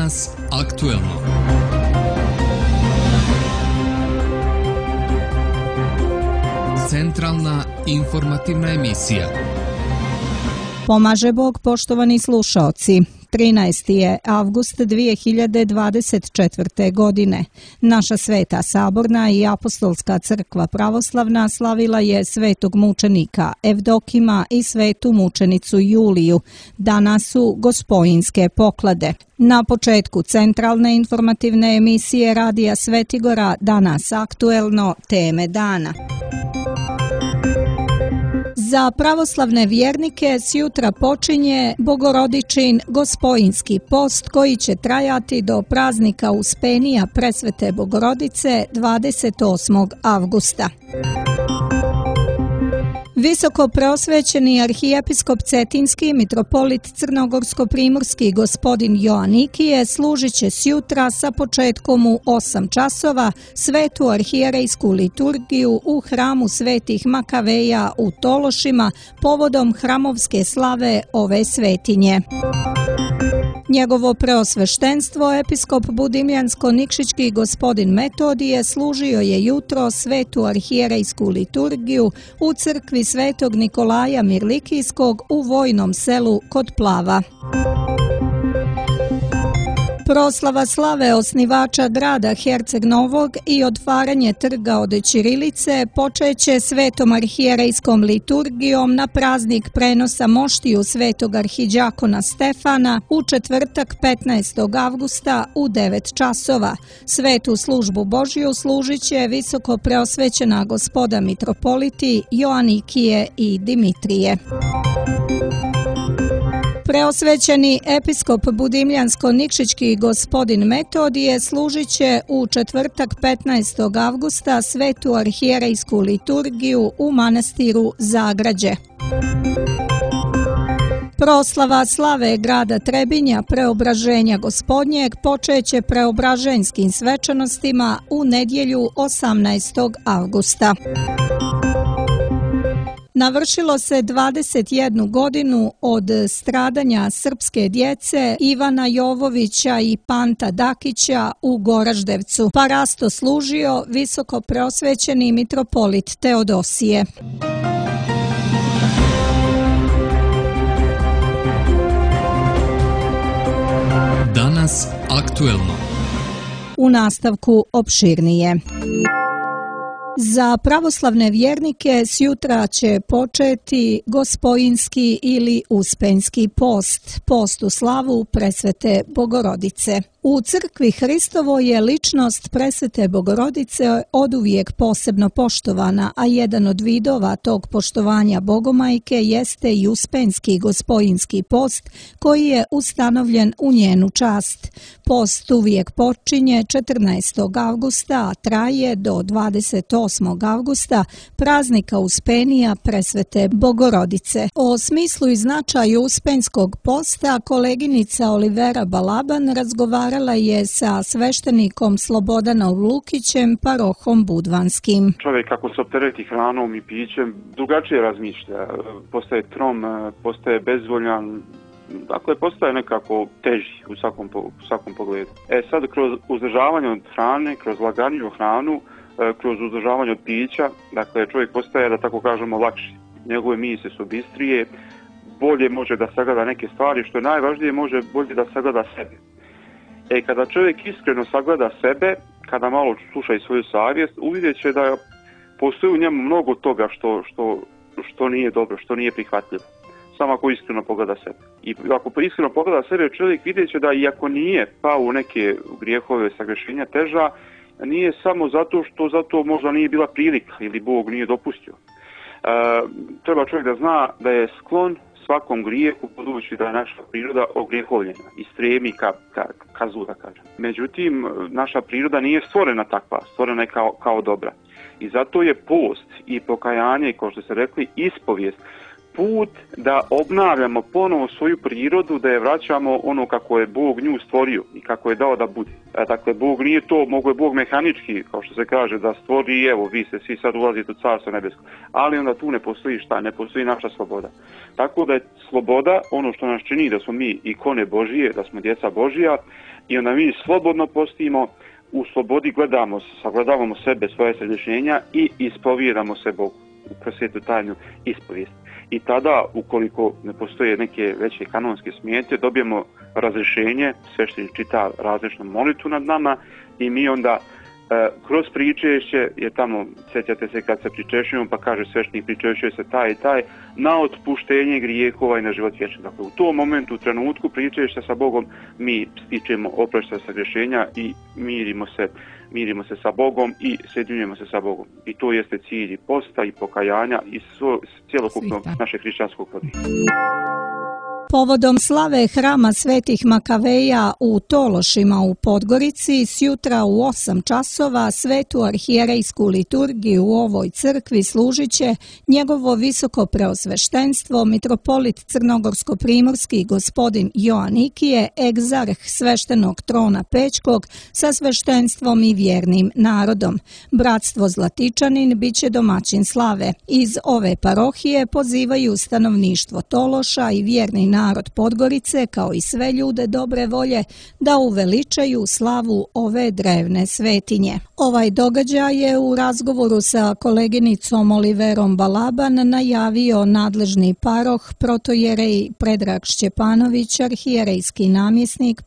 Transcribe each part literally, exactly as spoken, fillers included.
Danas aktuelno. Centralna informativna emisija. Pomaže Bog, poštovani slušaoci. trinaesti je avgust dvije hiljade dvadeset četvrte. godine. Naša Sveta Saborna i Apostolska crkva pravoslavna slavila je svetog mučenika Evdokima i svetu mučenicu Juliju. Danas su Gospojinske poklade. Na početku centralne informativne emisije Radija Svetigora Danas aktuelno, teme dana. Za pravoslavne vjernike sjutra počinje Bogorodičin Gospojinski post koji će trajati do praznika Uspenija Presvete Bogorodice dvadeset osmog avgusta. Visoko preosvećeni arhijepiskop Cetinski mitropolit Crnogorsko-primorski gospodin Joanikije služit će sjutra sa početkom u osam časova svetu arhijerejsku liturgiju u hramu svetih Makaveja u Tološima povodom hramovske slave ove svetinje. Njegovo preosveštenstvo, episkop Budimljansko-Nikšićki gospodin Metodije, služio je jutro svetu arhijerejsku liturgiju u crkvi svetog Nikolaja Mirlikijskog u Vojnom selu kod Plava. Proslava slave osnivača grada Herceg Novog i otvaranje trga od ćirilice počeće svetom arhijerejskom liturgijom na praznik prenosa moštiju svetog arhidjakona Stefana u četvrtak petnaestog avgusta u devet časova. Svetu službu Božju služit će visoko preosvećena gospoda mitropoliti Joanikije i Dimitrije. Preosvećeni episkop Budimljansko-Nikšićki gospodin Metodije služit će u četvrtak petnaestog avgusta svetu arhijerejsku liturgiju u manastiru Zagrađe. Proslava slave grada Trebinja Preobraženja Gospodnjeg počeće preobraženjskim svečanostima u nedjelju osamnaestog avgusta. Navršilo se dvadeset jednu godinu od stradanja srpske djece Ivana Jovovića i Panta Dakića u Goraždevcu. Parasto služio visoko preosvećeni mitropolit Teodosije. Danas aktuelno. U nastavku opširnije. Za pravoslavne vjernike sjutra će početi Gospojinski ili Uspenjski post, post u slavu Presvete Bogorodice. U crkvi Hristovoj je ličnost Presvete Bogorodice oduvijek posebno poštovana, a jedan od vidova tog poštovanja Bogomajke jeste i Uspenjski Gospojinski post koji je ustanovljen u njenu čast. Post uvijek počinje četrnaestog avgusta, a traje do dvadeset osmog avgusta, praznika Uspenija Presvete Bogorodice. O smislu i značaju Uspenjskog posta koleginica Olivera Balaban razgovara je sa sveštenikom Slobodanom Lukićem, parohom Budvanskim. Čovjek kako se optereti hranom i pićem, drugačije razmišlja, postaje trom, postaje bezvoljan, dakle postaje nekako teži u svakom, u svakom pogledu. E sad kroz uzdržavanje od hrane, kroz laganiju hranu, kroz uzdržavanje od pića, dakle čovjek postaje, da tako kažemo, lakši. Njegove misli su bistrije, bolje može da sagleda neke stvari, što je najvažnije, može bolje da sagleda sebe. E, kada čovjek iskreno sagleda sebe, kada malo sluša i svoju savjest, uvidjet će da postoji u njemu mnogo toga što, što, što nije dobro, što nije prihvatljivo. Samo ako iskreno pogleda sebe. I ako iskreno pogleda sebe, čovjek vidjet će da iako nije pao u neke grijehove sagrešenja teža, nije samo zato što zato možda nije bila prilika ili Bog nije dopustio. E, treba čovjek da zna da je sklon svakom grijehu, budući da je naša priroda ogrijehovljena i stremi ka, ka, ka zlu, da kažem. Međutim, naša priroda nije stvorena takva, stvorena je kao, kao dobra. I zato je post i pokajanje, kao što ste rekli, ispovijest, put da obnavljamo ponovo svoju prirodu, da je vraćamo ono kako je Bog nju stvorio i kako je dao da bude. Dakle, Bog nije to, mogo je Bog mehanički, kao što se kaže, da stvori i evo, vi ste svi sad ulazite u Carstvo nebesko. Ali onda tu ne postoji šta, ne postoji naša sloboda. Tako da je sloboda ono što nas čini da smo mi ikone Božije, da smo djeca Božija i onda mi slobodno postimo, u slobodi gledamo, sagledavamo sebe, svoje središnjenja i ispovijedamo se Bogu kroz svetu tajnu ispovijest. I tada, ukoliko ne postoje neke veće kanonske smetnje, dobijemo razrješenje, sveštenik čita različnu molitvu nad nama i mi onda e, kroz pričešće, je tamo, sjećate se kad se pričešćujemo, pa kaže sveštenik pričešćuje se taj i taj, na otpuštenje grijehova i na život vječni. Dakle, u tom momentu, u trenutku pričešća sa Bogom, mi stičemo oproštaj sa grešenja i mirimo se, mirimo se sa Bogom i sjedinjujemo se sa Bogom. I to jeste cilj i posta i pokajanja i cjelokupnog našeg hrišćanskog podviga. Povodom slave hrama Svetih Makaveja u Tološima u Podgorici, sjutra u osam časova svetu arhijerejsku liturgiju u ovoj crkvi služit će njegovo visoko preosveštenstvo mitropolit crnogorsko-primorski gospodin Joanikije, egzarh sveštenog trona Pećkog sa sveštenstvom i vjernim narodom. Bratstvo Zlatičanin bit će domaćin slave. Iz ove parohije pozivaju stanovništvo Tološa i vjerni narod Podgorice, kao i sve ljude dobre volje, da uveličaju slavu ove drevne svetinje. Ovaj događaj je u razgovoru sa koleginicom Oliverom Balaban najavio nadležni paroh protojerej Predrag Šćepanović, arhijerejski namjesnik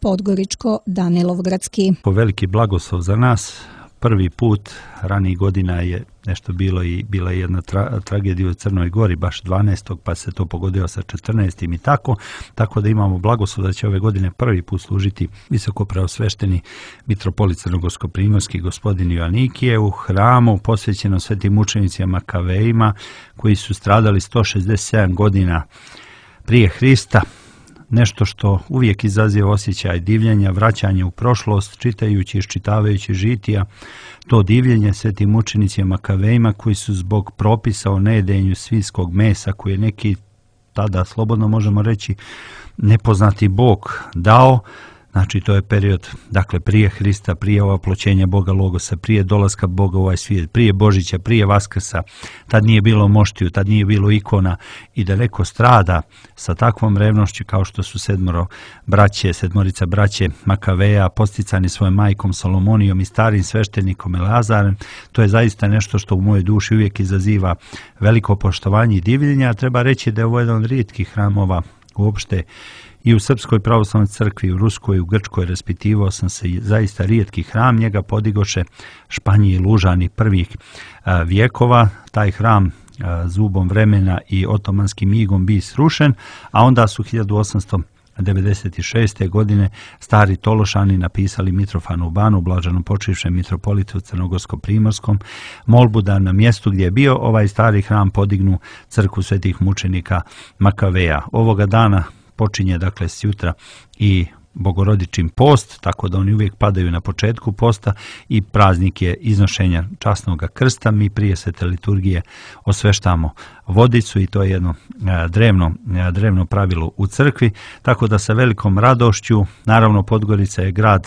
Podgoričko-Danilovgradski. Po veliki blagoslov za nas. Prvi put ranijih godina je nešto bilo i bila je jedna tra, tragedija u Crnoj Gori, baš dvanaestog pa se to pogodilo sa četrnaestim i tako, tako da imamo blagoslov da će ove godine prvi put služiti visoko preosvešteni mitropolit crnogorsko-primorski gospodin Joanikije u hramu posvećeno svetim mučenicima Makavejima koji su stradali sto šezdeset sedam godina prije Hrista. Nešto što uvijek izaziva osjećaj divljenja, vraćanje u prošlost, čitajući i iščitavajući žitija, to divljenje svetim mučenicima Makavejima koji su zbog propisa o nejedenju svinjskog mesa, koje je neki tada, slobodno možemo reći, nepoznati Bog dao. Znači, to je period, dakle, prije Hrista, prije oploćenja Boga Logosa, prije dolaska Boga u ovaj svijet, prije Božića, prije Vaskrsa. Tad nije bilo moštiju, tad nije bilo ikona i da neko strada sa takvom revnošću kao što su sedmoro braće, sedmorica braće Makaveja, posticani svojom majkom Solomonijom i starim sveštenikom Eleazarem. To je zaista nešto što u mojoj duši uvijek izaziva veliko poštovanje i divljenje, a treba reći da je ovo jedan od rijetkih hramova uopšte i u Srpskoj pravoslavnoj crkvi, u Ruskoj i u Grčkoj raspitivao sam se zaista rijetki hram, njega podigoše Španji i Lužani prvih a, vijekova, taj hram a, zubom vremena i otomanskim igom bi srušen, a onda su hiljadu osamsto devedeset šeste. godine stari Tološani napisali Mitrofanu Banu, blaženo počivšem mitropolitu crnogorsko-primorskom, molbu da na mjestu gdje je bio ovaj stari hram podignu crkvu svetih mučenika Makaveja. Ovoga dana počinje dakle sjutra i Bogorodičin post, tako da oni uvijek padaju na početku posta i praznik je iznošenja časnog krsta. Mi prije svete liturgije osveštamo vodicu i to je jedno drevno, drevno pravilo u crkvi, tako da sa velikom radošću, naravno Podgorica je grad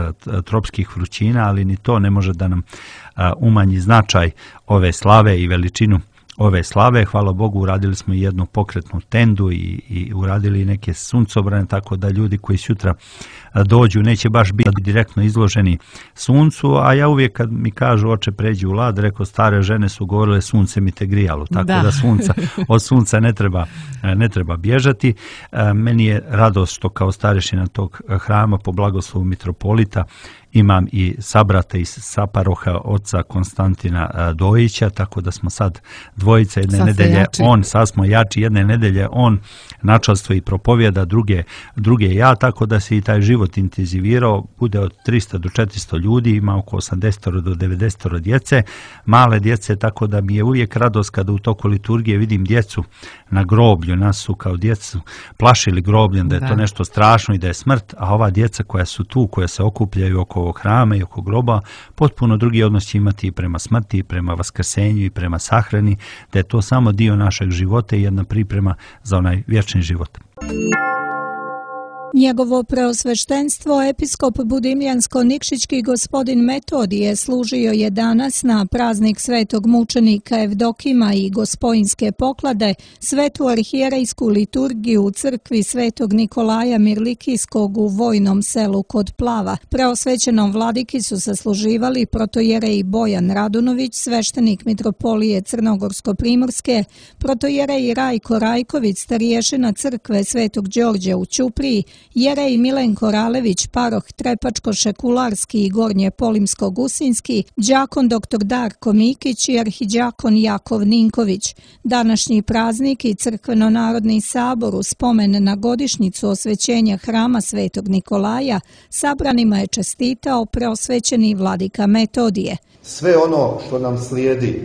tropskih vrućina, ali ni to ne može da nam umanji značaj ove slave i veličinu ove slave. Hvala Bogu, uradili smo i jednu pokretnu tendu i, i uradili neke suncobrane, tako da ljudi koji sutra dođu neće baš biti direktno izloženi suncu, a ja uvijek kad mi kažu oče pređi u lad, reko stare žene su govorile sunce mi te grijalo, tako da, da sunca, od sunca ne treba, ne treba bježati. Meni je radost što kao starešina tog hrama po blagoslovu mitropolita imam i sabrata iz saparoha oca Konstantina Dojića, tako da smo sad dvojica, jedne sad nedelje on, sad smo jači, jedne nedelje on načelstvo i propovjeda, druge, druge ja, tako da se i taj život intenzivirao, bude od tristo do četiristo ljudi, ima oko osamdeset do devedeset djece, male djece, tako da mi je uvijek radost kada u toku liturgije vidim djecu na groblju, nas su kao djecu plašili grobljem da je da. to nešto strašno i da je smrt, a ova djeca koja su tu, koja se okupljaju oko ovog hrama i oko groba, potpuno drugi odnos će imati i prema smrti, i prema vaskrsenju, i prema sahrani, da je to samo dio našeg života i jedna priprema za onaj vječni život. Njegovo preosveštenstvo, episkop budimljansko-nikšićki gospodin Metodije, služio je danas na praznik svetog mučenika Evdokima i gospojinske poklade, svetu arhijerejsku liturgiju u crkvi svetog Nikolaja Mirlikijskog u Vojnom selu kod Plava. Preosvećenom vladiki su sasluživali protojerej Bojan Radunović, sveštenik mitropolije Crnogorsko-primorske, protojerej Rajko Rajković, stariješina crkve svetog Đorđa u Ćupriji, jerej Milenko Ralević, paroh Trepačko-Šekularski i Gornje Polimsko-Gusinski, đakon doktor Darko Mikić i arhiđakon Jakov Ninković. Današnji praznik i Crkveno-narodni sabor u spomen na godišnjicu osvećenja hrama svetog Nikolaja sabranima je čestitao preosvećeni vladika Metodije. Sve ono što nam slijedi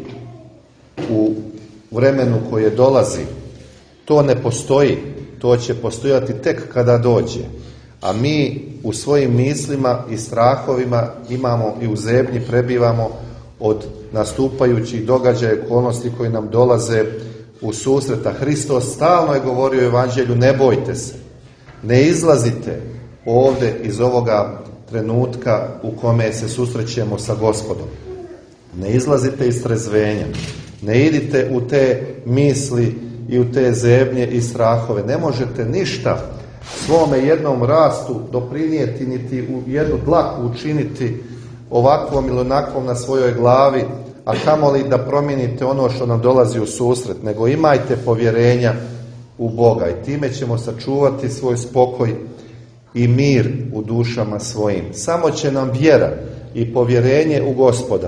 u vremenu koje dolazi, to ne postoji. To će postojati tek kada dođe. A mi u svojim mislima i strahovima imamo i u zebnji prebivamo od nastupajućih događaja i okolnosti koji nam dolaze u susreta. Hristos stalno je govorio u evanđelju: ne bojte se, ne izlazite ovdje iz ovoga trenutka u kome se susrećemo sa Gospodom. Ne izlazite iz trezvenja, ne idite u te misli i u te zebnje i strahove. Ne možete ništa svome jednom rastu doprinijeti, niti u jednu dlaku učiniti ovakvom ili onakvom na svojoj glavi, a kamoli da promijenite ono što nam dolazi u susret, nego imajte povjerenja u Boga i time ćemo sačuvati svoj spokoj i mir u dušama svojim. Samo će nam vjera i povjerenje u Gospoda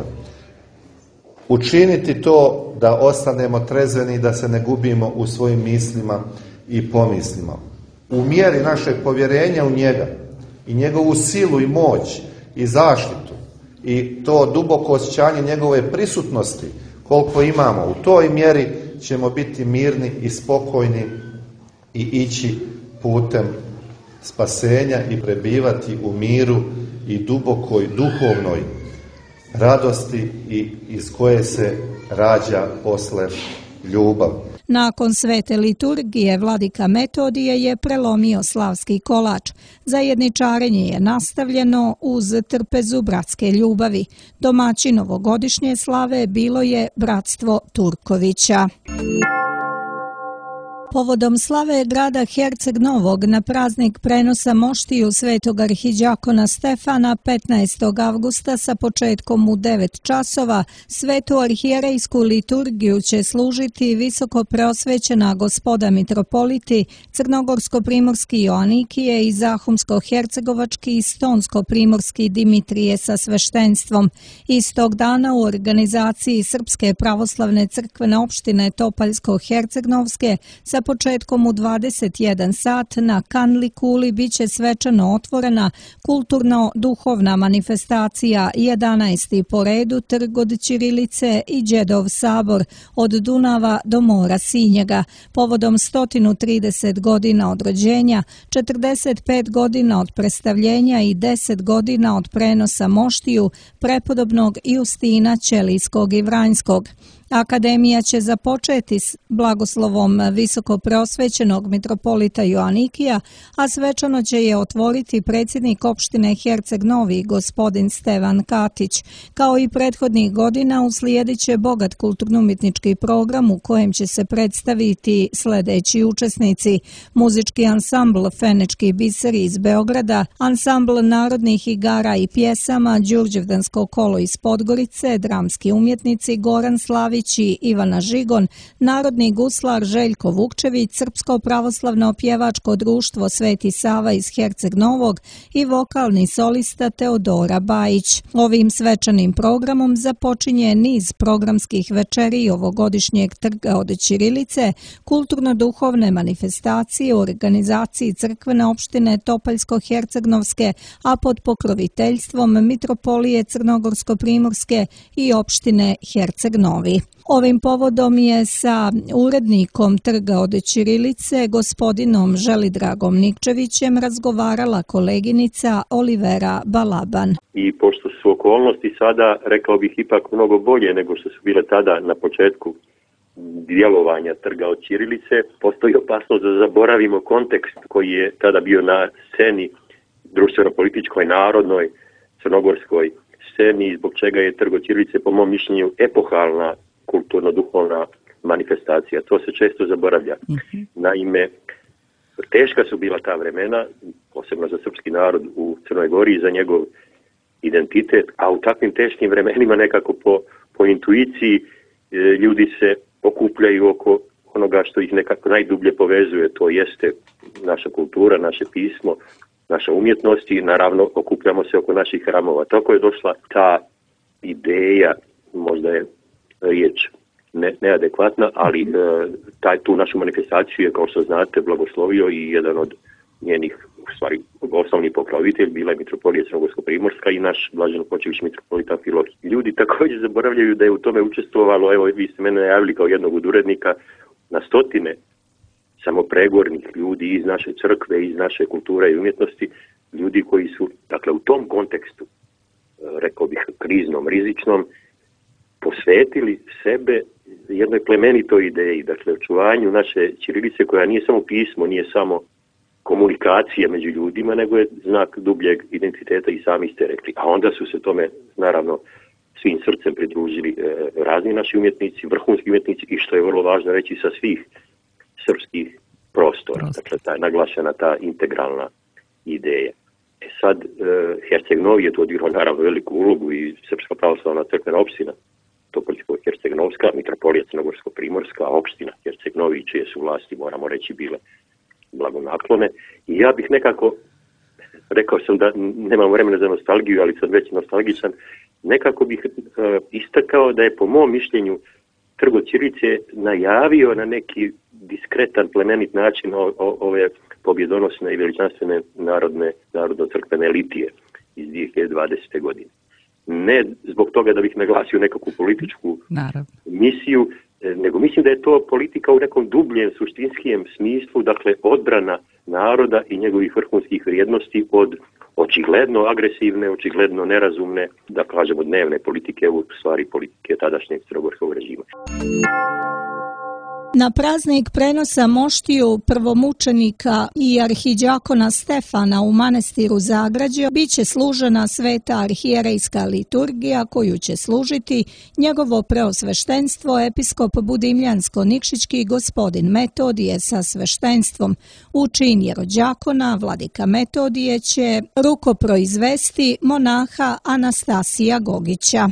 učiniti to da ostanemo trezveni, da se ne gubimo u svojim mislima i pomislima. U mjeri našeg povjerenja u njega i njegovu silu i moć i zaštitu i to duboko osjećanje njegove prisutnosti koliko imamo, u toj mjeri ćemo biti mirni i spokojni i ići putem spasenja i prebivati u miru i dubokoj duhovnoj radosti i iz koje se rađa posle ljubav. Nakon svete liturgije vladika Metodije je prelomio slavski kolač. Zajedničarenje je nastavljeno uz trpezu bratske ljubavi. Domaćin ovogodišnje slave bilo je bratstvo Turkovića. Povodom slave grada Herceg Novog na praznik prenosa moštiju svetog arhiđakona Stefana petnaestog avgusta sa početkom u devet časova svetu arhijerejsku liturgiju će služiti visoko preosvećena gospoda mitropoliti Crnogorsko-primorski Joanikije i Zahumsko-hercegovački i Stonsko-primorski Dimitrije sa sveštenstvom. Istog dana u organizaciji Srpske pravoslavne crkvene opštine Topaljsko-hercegnovske sa početkom u dvadeset jedan sat na Kanli kuli biće svečano otvorena kulturno-duhovna manifestacija jedanaesti po redu Trg od Ćirilice i Đedov sabor od Dunava do mora Sinjega. Povodom sto trideset godina od rođenja, četrdeset pet godina od predstavljenja i deset godina od prenosa moštiju prepodobnog Justina Ćelijskog i Vranjskog. Akademija će započeti s blagoslovom visoko preosvećenog mitropolita Joanikija, a svečano će je otvoriti predsjednik opštine Herceg Novi, gospodin Stevan Katić. Kao i prethodnih godina uslijedit će bogat kulturno-umjetnički program u kojem će se predstaviti sljedeći učesnici: muzički ansambl Fenečki biseri iz Beograda, ansambl narodnih igara i pjesama Đurđevdansko kolo iz Podgorice, dramski umjetnici Goran Slavić i Ivana Žigon, narodni guslar Željko Vukčević, Srpsko pravoslavno pjevačko društvo Sveti Sava iz Herceg Novog i vokalni solista Teodora Bajić. Ovim svečanim programom započinje niz programskih večeri ovogodišnjeg Trga od Ćirilice, kulturno-duhovne manifestacije u organizaciji crkvene opštine Topaljsko-hercegnovske, a pod pokroviteljstvom mitropolije Crnogorsko-primorske i opštine Herceg Novi. Ovim povodom je sa urednikom Trga od ćirilice, gospodinom Želidragom Nikčevićem, razgovarala koleginica Olivera Balaban. I pošto su okolnosti sada, rekao bih, ipak mnogo bolje nego što su bile tada na početku djelovanja Trga od ćirilice, postoji opasnost da zaboravimo kontekst koji je tada bio na sceni društveno-političkoj, narodnoj, crnogorskoj sceni, zbog čega je Trg od ćirilice, po mom mišljenju, epohalna kulturno-duhovna manifestacija. To se često zaboravlja. Uh-huh. Naime, teška su bila ta vremena, posebno za srpski narod u Crnoj Gori i za njegov identitet, a u takvim teškim vremenima nekako po, po intuiciji e, ljudi se okupljaju oko onoga što ih nekako najdublje povezuje, to jeste naša kultura, naše pismo, naša umjetnost i naravno okupljamo se oko naših hramova. Tako je došla ta ideja, možda je riječ ne, neadekvatna, ali e, taj, tu našu manifestaciju je, kao što znate, blagoslovio i jedan od njenih, u stvari, osnovni pokrovitelj bila je mitropolija Crnogorsko-primorska i naš blaženopočević mitropolit Amfilohije. Ljudi također zaboravljaju da je u tome učestvovalo, evo vi ste mene najavili kao jednog od urednika, na stotine samopregornih ljudi iz naše crkve, iz naše kulture i umjetnosti, ljudi koji su, dakle, u tom kontekstu, rekao bih, kriznom, rizičnom, posvetili sebe jednoj plemenitoj ideji, dakle, očuvanju naše ćirilice koja nije samo pismo, nije samo komunikacija među ljudima, nego je znak dubljeg identiteta i sami ste rekli. A onda su se tome, naravno, svim srcem pridružili e, razni naši umjetnici, vrhunski umjetnici i što je vrlo važno reći sa svih srpskih prostora. Dakle, ta naglašena ta integralna ideja. E sad, e, Herceg Novi je tu odigrao naravno veliku ulogu i Srpska pravoslavna crkvena opština, Topoljsko-Herceg-Novska, mitropolija Crnogorsko-Primorska, opština Herceg Novi, čije su vlasti, moramo reći, bile blagonaklone. I ja bih nekako, rekao sam da nemam vremena za nostalgiju, ali sam već nostalgičan, nekako bih e, istakao da je po mom mišljenju Trg od ćirilice najavio na neki diskretan, plemenit način o, o, ove pobjedonosne i veličanstvene narodne, narodno-crkvene litije iz dvije hiljade dvadesete. godine. Ne zbog toga da bih naglasio nekakvu političku Naravno. misiju, nego mislim da je to politika u nekom dubljem, suštinskijem smislu, dakle odbrana naroda i njegovih vrhunskih vrijednosti od očigledno agresivne, očigledno nerazumne, da kažemo dnevne politike, u stvari politike tadašnjeg crnogorskog režima. Na praznik prenosa moštiju prvomučenika i arhiđakona Stefana u manastiru Zagrađe biće služena sveta arhijerejska liturgija koju će služiti njegovo preosveštenstvo episkop Budimljansko-Nikšićki gospodin Metodije sa sveštenstvom. U čin jerođakona vladika Metodije će rukoproizvesti monaha Anastasija Gogića.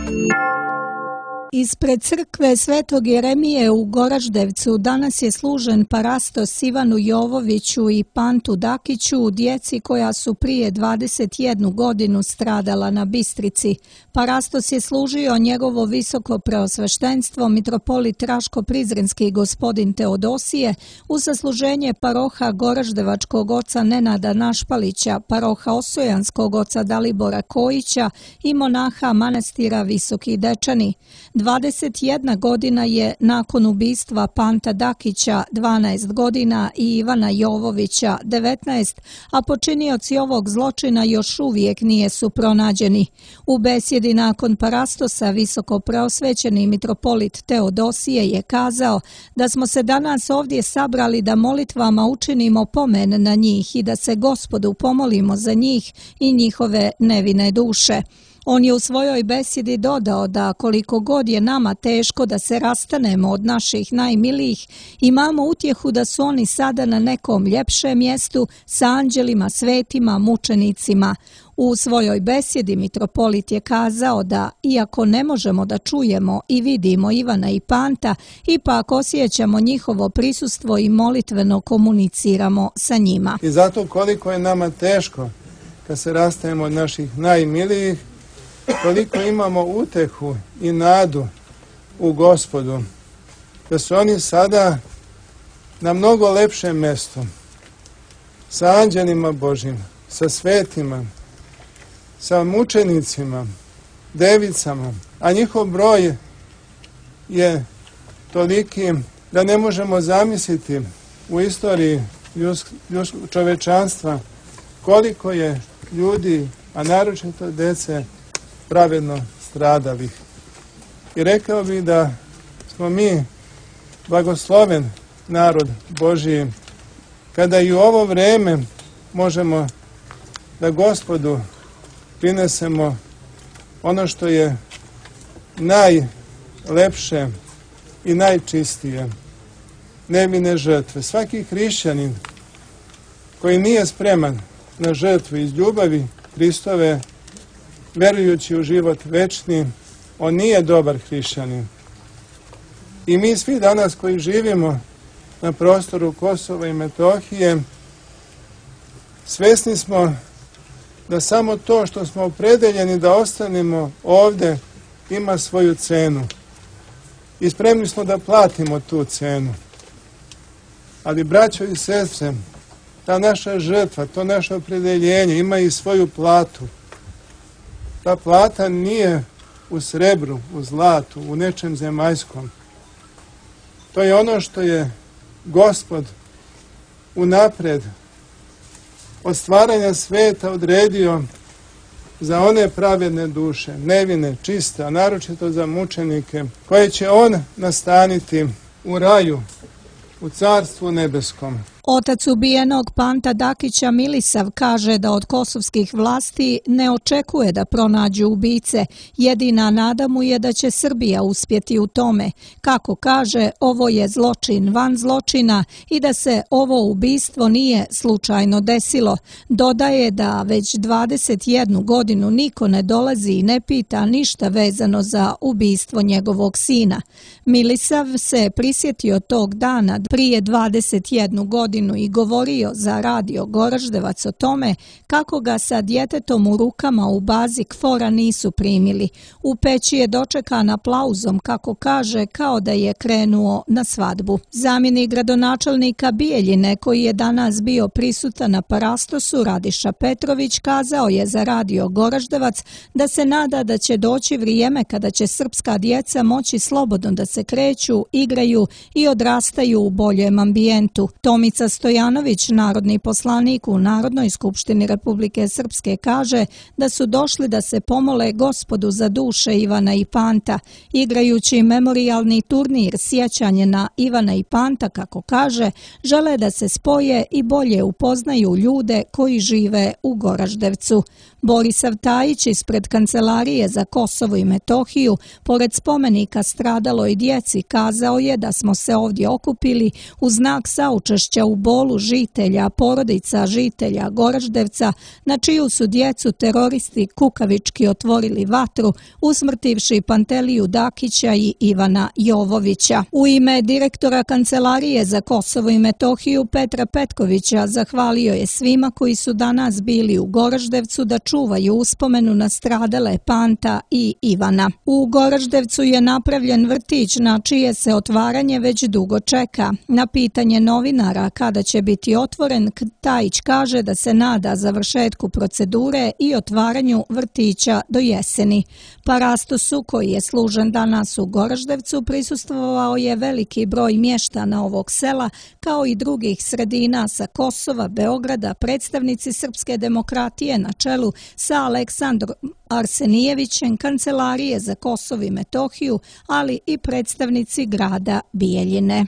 Ispred crkve Svetog Jeremije u Goraždevcu danas je služen parastos Ivanu Jovoviću i Pantu Dakiću, djeci koja su prije dvadeset jednu godinu stradala na Bistrici. Parastos je služio njegovo visoko preosveštenstvo mitropolit Raško-Prizrenski gospodin Teodosije uz zasluženje paroha Goraždevačkog oca Nenada Našpalića, paroha Osojanskog oca Dalibora Kojića i monaha manastira Visoki Dečani. dvadeset jedna godina je nakon ubistva Panta Dakića, dvanaest godina i Ivana Jovovića, devetnaest, a počinioci ovog zločina još uvijek nisu pronađeni. U besjedi nakon parastosa visoko preosvećeni mitropolit Teodosije je kazao da smo se danas ovdje sabrali da molitvama učinimo pomen na njih i da se Gospodu pomolimo za njih i njihove nevine duše. On je u svojoj besjedi dodao da koliko god je nama teško da se rastanemo od naših najmilijih, imamo utjehu da su oni sada na nekom ljepšem mjestu sa anđelima, svetima, mučenicima. U svojoj besjedi mitropolit je kazao da, iako ne možemo da čujemo i vidimo Ivana i Panta, ipak osjećamo njihovo prisustvo i molitveno komuniciramo sa njima. I zato koliko je nama teško kad se rastajemo od naših najmilijih, koliko imamo utehu i nadu u Gospodu, da su oni sada na mnogo lepšem mjestu, sa anđelima Božjima, sa svetima, sa mučenicima, devicama, a njihov broj je toliki da ne možemo zamisliti u istoriji ljudskog čovečanstva koliko je ljudi, a naročito dece, pravedno stradalih. I rekao bih da smo mi blagosloven narod Božiji, kada i u ovo vreme možemo da Gospodu prinesemo ono što je najlepše i najčistije, nevine žrtve. Svaki hrišćanin koji nije spreman na žrtvu iz ljubavi Hristove, verujući u život večni, on nije dobar hrišćanin. I mi svi danas koji živimo na prostoru Kosova i Metohije, svesni smo da samo to što smo opredeljeni da ostanemo ovde ima svoju cenu. I spremni smo da platimo tu cenu. Ali, braćo i sestre, ta naša žrtva, to naše opredeljenje ima i svoju platu. Ta plata nije u srebru, u zlatu, u nečem zemaljskom. To je ono što je Gospod unapred od stvaranja sveta odredio za one pravedne duše, nevine, čiste, a naročito za mučenike, koje će on nastaniti u raju, u carstvu nebeskom. Otac ubijenog Panta Dakića Milisav kaže da od kosovskih vlasti ne očekuje da pronađu ubice. Jedina nada mu je da će Srbija uspjeti u tome. Kako kaže, ovo je zločin van zločina i da se ovo ubistvo nije slučajno desilo. Dodaje da već dvadeset jednu godinu niko ne dolazi i ne pita ništa vezano za ubistvo njegovog sina. Milisav se prisjetio tog dana prije dvadeset jednu godinu i govorio za radio Goraždevac o tome kako ga sa djetetom u rukama u bazi KFOR-a nisu primili. U peći je dočekan aplauzom, kako kaže, kao da je krenuo na svadbu. Zamjenik gradonačelnika Bijeljine, koji je danas bio prisutan na parastosu, Radiša Petrović, kazao je za radio Goraždevac da se nada da će doći vrijeme kada će srpska djeca moći slobodno da se kreću, igraju i odrastaju u boljem ambijentu. Tomica Stojanović, narodni poslanik u Narodnoj skupštini Republike Srpske, kaže da su došli da se pomole Gospodu za duše Ivana i Panta. Igrajući memorijalni turnir sjećanje na Ivana i Panta, kako kaže, žele da se spoje i bolje upoznaju ljude koji žive u Goraždevcu. Borisav Tajić ispred Kancelarije za Kosovo i Metohiju, pored spomenika stradaloj djeci, kazao je da smo se ovdje okupili u znak saučešća u bolu žitelja, porodica žitelja Goraždevca, na čiju su djecu teroristi kukavički otvorili vatru, usmrtivši Panteliju Dakića i Ivana Jovovića. U ime direktora Kancelarije za Kosovo i Metohiju Petra Petkovića zahvalio je svima koji su danas bili u Goraždevcu da čuvaju uspomenu na stradale Panta i Ivana. U Goraždevcu je napravljen vrtić na čije se otvaranje već dugo čeka. Na pitanje novinara kada će biti otvoren, Tajić kaže da se nada završetku procedure i otvaranju vrtića do jeseni. Parastosu, koji je služen danas u Goraždevcu, prisustvovao je veliki broj mještana ovog sela, kao i drugih sredina sa Kosova, Beograda, predstavnici Srpske demokratije na čelu sa Aleksandrom Arsenijevićem, Kancelarije za Kosovo i Metohiju, ali i predstavnici grada Bijeljine.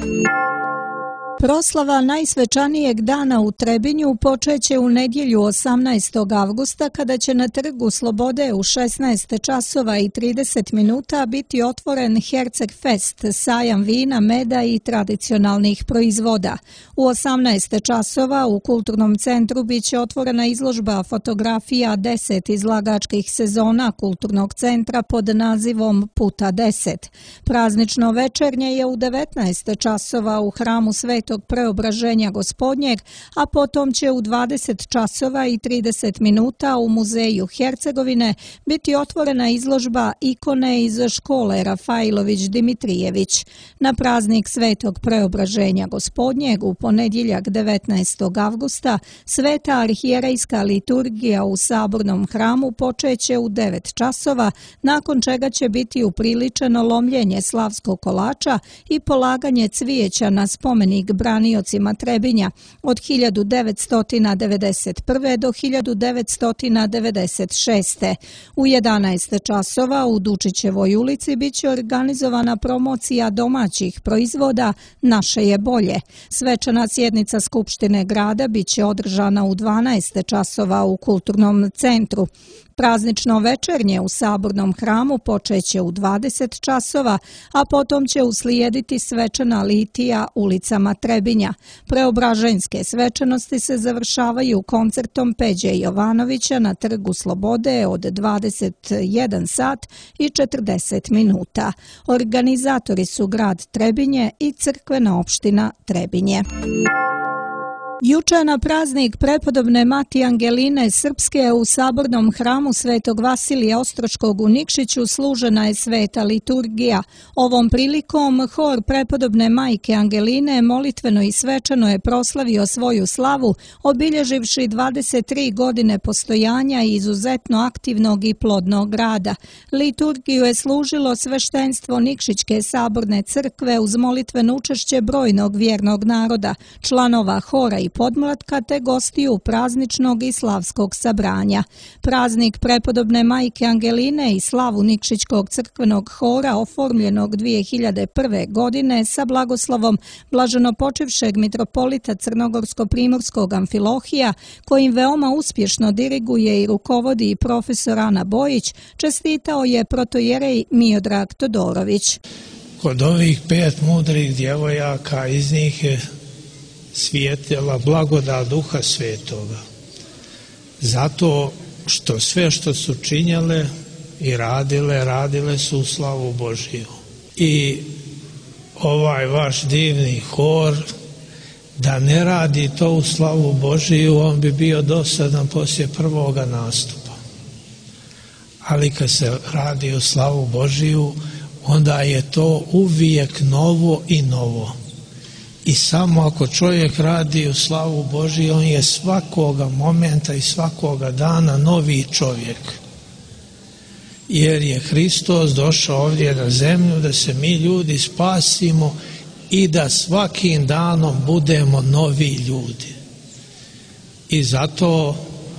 Proslava najsvečanijeg dana u Trebinju počeće u nedjelju osamnaestog avgusta kada će na Trgu Slobode u šesnaest časova i trideset minuta biti otvoren Herceg Fest, sajam vina, meda i tradicionalnih proizvoda. U osamnaest časova u Kulturnom centru biće otvorena izložba fotografija deset izlagačkih sezona Kulturnog centra pod nazivom Puta deset. Praznično večernje je u devetnaest časova u hramu Svetog Svetog Preobraženja Gospodnjeg, a potom će u dvadeset časova i trideset minuta u Muzeju Hercegovine biti otvorena izložba ikone iz škole Rafailović Dimitrijević. Na praznik Svetog Preobraženja Gospodnjeg u ponedjeljak devetnaestog avgusta Sveta arhijerejska liturgija u Sabornom hramu počeće u devet časova, nakon čega će biti upriličeno lomljenje slavskog kolača i polaganje cvijeća na spomenik braniocima Trebinja od hiljadu devetsto devedeset prve. do hiljadu devetsto devedeset šeste. U jedanaest časova u Dučićevoj ulici biće organizovana promocija domaćih proizvoda Naše je bolje. Svečana sjednica Skupštine grada biće održana u dvanaest časova u Kulturnom centru. Praznično večernje u Sabornom hramu počeće u dvadeset časova, a potom će uslijediti svečana litija ulicama Trebinja. Preobraženjske svečanosti se završavaju koncertom Peđe Jovanovića na Trgu Slobode od dvadeset jedan sat i četrdeset minuta. Organizatori su grad Trebinje i crkvena opština Trebinje. Juče na praznik prepodobne Mati Angeline Srpske u Sabornom hramu Svetog Vasilija Ostroškog u Nikšiću služena je sveta liturgija. Ovom prilikom hor prepodobne majke Angeline molitveno i svečano je proslavio svoju slavu, obilježivši dvadeset tri godine postojanja i izuzetno aktivnog i plodnog rada. Liturgiju je služilo sveštenstvo Nikšićke saborne crkve uz molitveno učešće brojnog vjernog naroda, članova hora i podmlatka te gostiju prazničnog i slavskog sabranja. Praznik prepodobne majke Angeline i slavu Nikšićkog crkvenog hora oformljenog dvije hiljade prve. godine sa blagoslovom blaženopočivšeg mitropolita Crnogorsko-primorskog Amfilohija, kojim veoma uspješno diriguje i rukovodi profesor Ana Bojić, čestitao je protojerej Miodrag Todorović. Kod ovih pet mudrih djevojaka iz njih je svijetila blagodat Duha Svetoga. Zato što sve što su činjele i radile, radile su u slavu Božiju. I ovaj vaš divni hor, da ne radi to u slavu Božiju, on bi bio dosadan poslije prvoga nastupa. Ali kad se radi u slavu Božiju, onda je to uvijek novo i novo. I samo ako čovjek radi u slavu Božiju, on je svakoga momenta i svakoga dana novi čovjek. Jer je Hristos došao ovdje na zemlju da se mi ljudi spasimo i da svakim danom budemo novi ljudi. I zato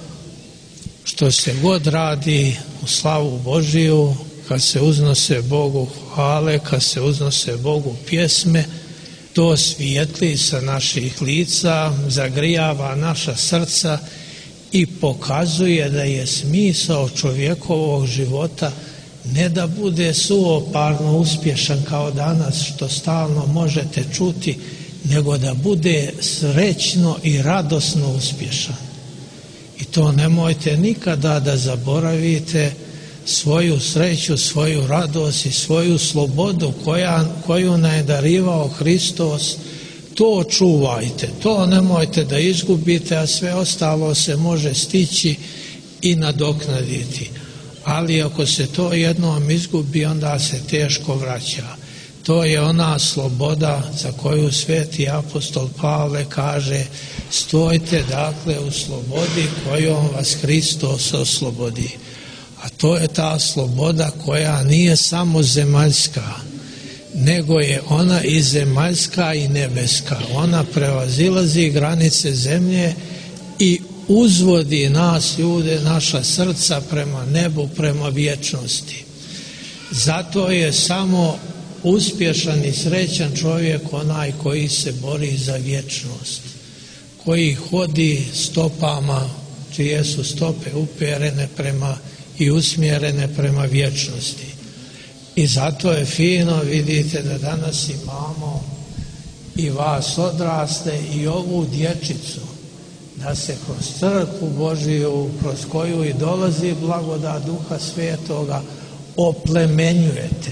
što se god radi u slavu Božiju, kad se uznose Bogu hvale, kad se uznose Bogu pjesme, to svijetli sa naših lica, zagrijava naša srca i pokazuje da je smisao čovjekovog života ne da bude suoparno uspješan kao danas što stalno možete čuti, nego da bude srećno i radosno uspješan. I to nemojte nikada da zaboravite, svoju sreću, svoju radost i svoju slobodu koja, koju nam je darivao Hristos, to čuvajte, to nemojte da izgubite, a sve ostalo se može stići i nadoknaditi. Ali ako se to jednom izgubi, onda se teško vraća. To je ona sloboda za koju sveti apostol Pavle kaže: stojte dakle u slobodi kojom vas Hristos oslobodi. A to je ta sloboda koja nije samo zemaljska, nego je ona i zemaljska i nebeska. Ona prevazilazi granice zemlje i uzvodi nas ljude, naša srca prema nebu, prema vječnosti. Zato je samo uspješan i srećan čovjek onaj koji se bori za vječnost, koji hodi stopama čije su stope uperene prema i usmjerene prema vječnosti. I zato je fino, vidite da danas imamo i vas odrasle i ovu dječicu, da se kroz crkvu Božiju, kroz koju i dolazi blagodat Duha Svetoga, oplemenjujete.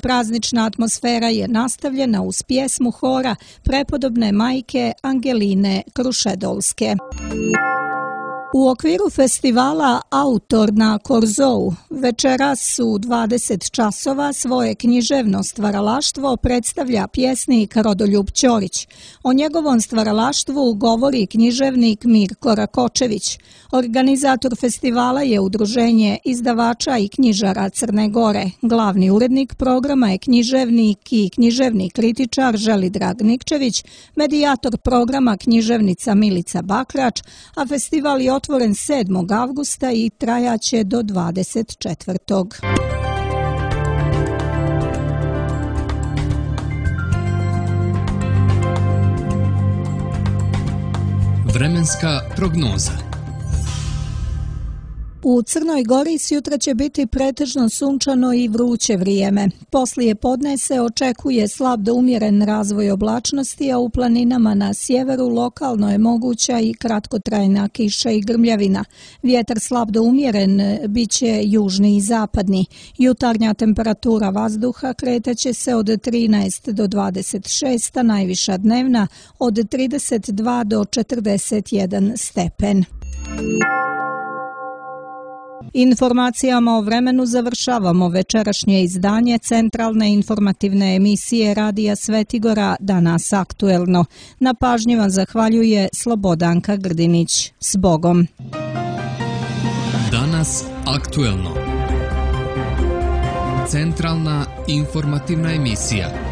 Praznična atmosfera je nastavljena uz pjesmu hora prepodobne majke Angeline Krušedolske. U okviru festivala Autor na Korzou večeras u dvadeset časova svoje književno stvaralaštvo predstavlja pjesnik Rodoljub Ćorić. O njegovom stvaralaštvu govori književnik Mirko Rakočević. Organizator festivala je Udruženje izdavača i knjižara Crne Gore. Glavni urednik programa je književnik i književni kritičar Želidrag Nikčević, medijator programa književnica Milica Bakrač, a festival je otvoren sedmog avgusta i trajaće do dvadeset četvrtog Vremenska prognoza. U Crnoj Gori sutra će biti pretežno sunčano i vruće vrijeme. Poslije podne se očekuje slab do umjeren razvoj oblačnosti, a u planinama na sjeveru lokalno je moguća i kratkotrajna kiša i grmljavina. Vjetar slab do umjeren bit će južni i zapadni. Jutarnja temperatura vazduha kretaće se od trinaest do dvadeset šest, a najviša dnevna od trideset dva do četrdeset jedan stepen. Informacijama o vremenu završavamo večerašnje izdanje centralne informativne emisije Radija Svetigora Danas aktuelno. Na pažnji vam zahvaljuje Slobodanka Grdinić. S Bogom! Danas aktuelno. Centralna informativna emisija.